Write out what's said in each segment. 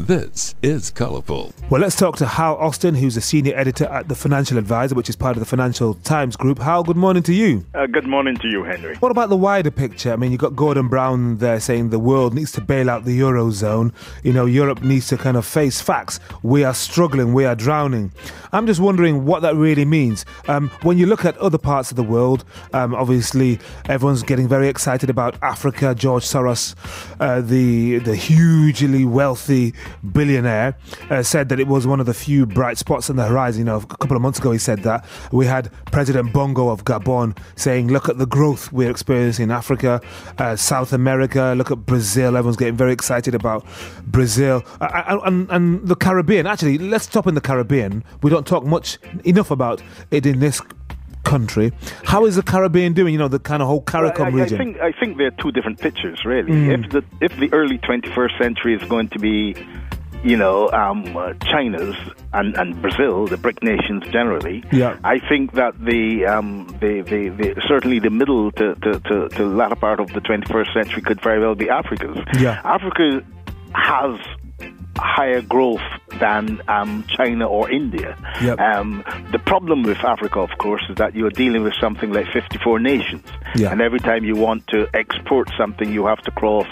This is Colourful. Well, let's talk to Hal Austin, who's a senior editor at The Financial Advisor, which is part of the Financial Times Group. Hal, good morning to you. Good morning to you, Henry. What about the wider picture? I mean, you've got Gordon Brown there saying the world needs to bail out the Eurozone. You know, Europe needs to kind of face facts. We are struggling, we are drowning. I'm just wondering what that really means. When you look at other parts of the world, obviously everyone's getting very excited about Africa. George Soros, the hugely wealthy billionaire, said that it was one of the few bright spots on the horizon. You know, a couple of months ago he said that. We had President Bongo of Gabon saying, look at the growth we're experiencing in Africa, South America, look at Brazil. Everyone's getting very excited about Brazil and the Caribbean. Actually, let's stop in the Caribbean. We don't talk enough about it in this country. How is the Caribbean doing? You know, the kind of whole CARICOM region. I think they're two different pictures, really. If the early 21st century is going to be, you know, China's and Brazil, the BRIC nations generally, I think that the certainly the middle to latter part of the 21st century could very well be Africa's. Africa has higher growth than China or India. The problem with Africa, of course, is that you're dealing with something like 54 nations. And every time you want to export something, you have to cross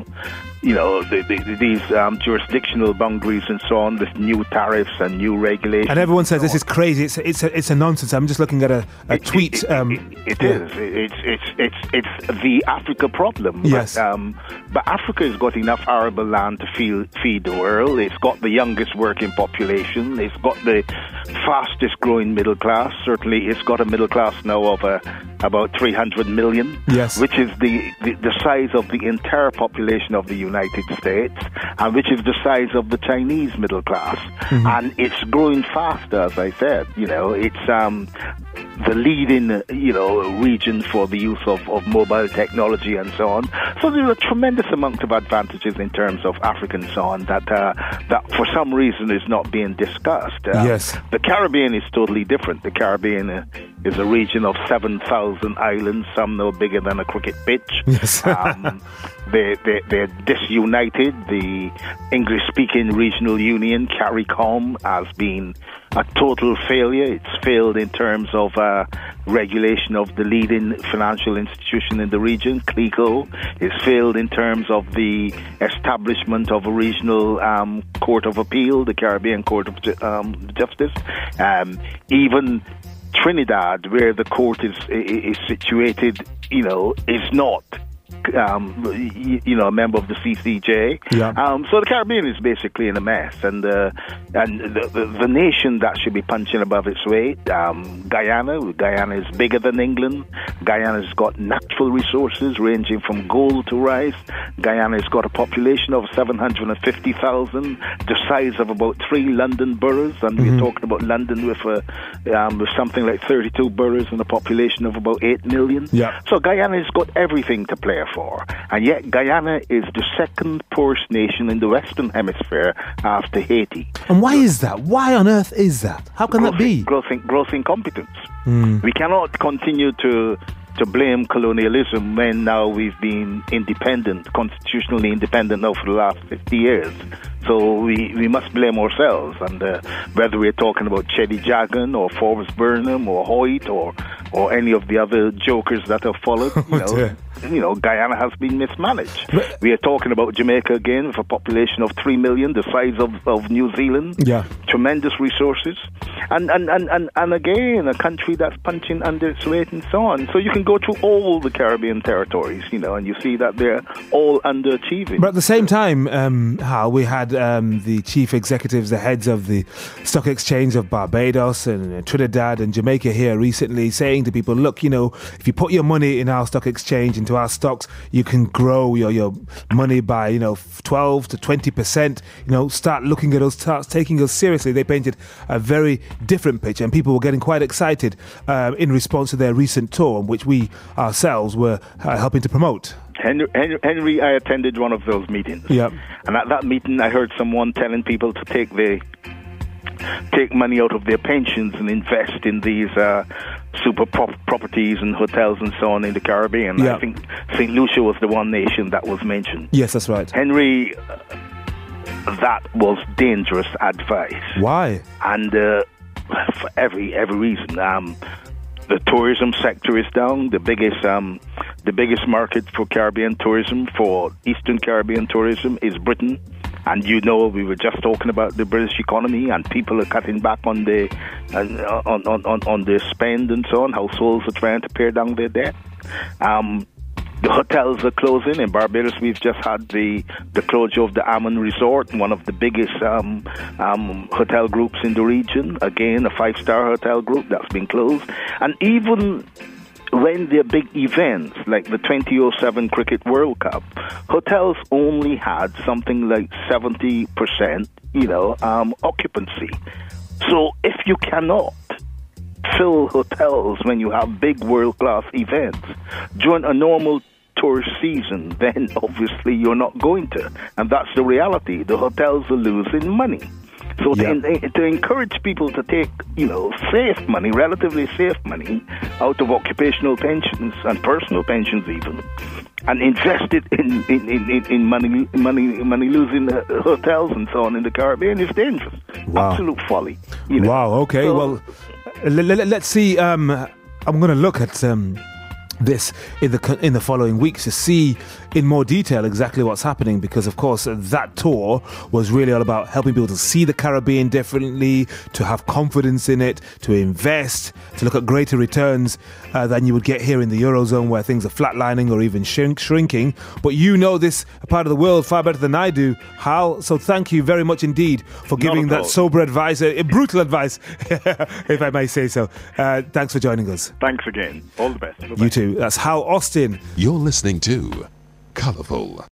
these jurisdictional boundaries and so on, with new tariffs and new regulations. And everyone says this is crazy. It's a nonsense. I'm just looking at a tweet. It is. It's the Africa problem. Yes. But Africa has got enough arable land to feed the world. It's got the youngest working population. It's got the fastest growing middle class. Certainly, it's got a middle class now of about 300 million, which is the size of the entire population of the United States, and which is the size of the Chinese middle class. And it's growing faster, as I said. You know, it's the leading, region for the use of mobile technology and so on. So there are a tremendous amount of advantages in terms of Africa and so on that for some reason is not being discussed. The Caribbean is totally different. The Caribbean is a region of 7,000 islands, some no bigger than a cricket pitch. They're disunited. The English-speaking regional union, CARICOM, has been a total failure. It's failed in terms of regulation of the leading financial institution in the region, CLICO. It's failed in terms of the establishment of a regional court of appeal, the Caribbean Court of Justice. Even Trinidad, where the court is situated, is not a member of the CCJ. So the Caribbean is basically in a mess, and the nation that should be punching above its weight, Guyana is bigger than England. Guyana's got natural resources ranging from gold to rice. Guyana's got a population of 750,000, the size of about 3 London boroughs, and we're talking about London with something like 32 boroughs and a population of about 8 million. So Guyana's got everything to play for, and yet Guyana is the second poorest nation in the Western Hemisphere after Haiti. And why is that? Why on earth is that? How can that be? Gross incompetence. We cannot continue to blame colonialism when now we've been independent, constitutionally independent now for the last 50 years. So we must blame ourselves, and whether we're talking about Cheddi Jagan or Forbes Burnham or Hoyt or any of the other jokers that have followed, Guyana has been mismanaged. We are talking about Jamaica again, with a population of 3 million, the size of New Zealand. Tremendous resources, and again a country that's punching under its weight and so on. So you can go through all the Caribbean territories, and you see that they're all underachieving. But at the same time, Hal, we had the chief executives, the heads of the stock exchange of Barbados and Trinidad and Jamaica here recently saying to people, look, if you put your money in our stock exchange, into our stocks, you can grow your money by 12 to 20%. Start looking at us, start taking us seriously. They painted a very different picture, and people were getting quite excited in response to their recent tour, which we ourselves were helping to promote. Henry, I attended one of those meetings. And at that meeting, I heard someone telling people to take money out of their pensions and invest in these super properties and hotels and so on in the Caribbean. I think St. Lucia was the one nation that was mentioned. Yes, that's right. Henry, that was dangerous advice. Why? And for every reason. The tourism sector is down. The biggest market for Caribbean tourism, for Eastern Caribbean tourism, is Britain. And we were just talking about the British economy, and people are cutting back on the on their spend and so on. Households are trying to pare down their debt. The hotels are closing. In Barbados, we've just had the closure of the Ammon Resort, one of the biggest hotel groups in the region. Again, a 5-star hotel group that's been closed. And even when there are big events like the 2007 Cricket World Cup, hotels only had something like 70%, occupancy. So if you cannot fill hotels when you have big world-class events during a normal tourist season, then obviously you're not going to. And that's the reality. The hotels are losing money. So to encourage people to take, safe money, relatively safe money, out of occupational pensions and personal pensions even, and invest it in money losing hotels and so on in the Caribbean is dangerous. Wow. Absolute folly. Wow. Okay. So, well, let's see. I'm going to look at this in the following weeks to see in more detail exactly what's happening, because of course that tour was really all about helping people to see the Caribbean differently, to have confidence in it, to invest, to look at greater returns than you would get here in the Eurozone, where things are flatlining or even shrinking. But this part of the world far better than I do, Hal, so thank you very much indeed for giving that sober advice, brutal advice, if I may say so. Thanks for joining us. Thanks again. All the best. You too. That's Hal Austin. You're listening to Colourful.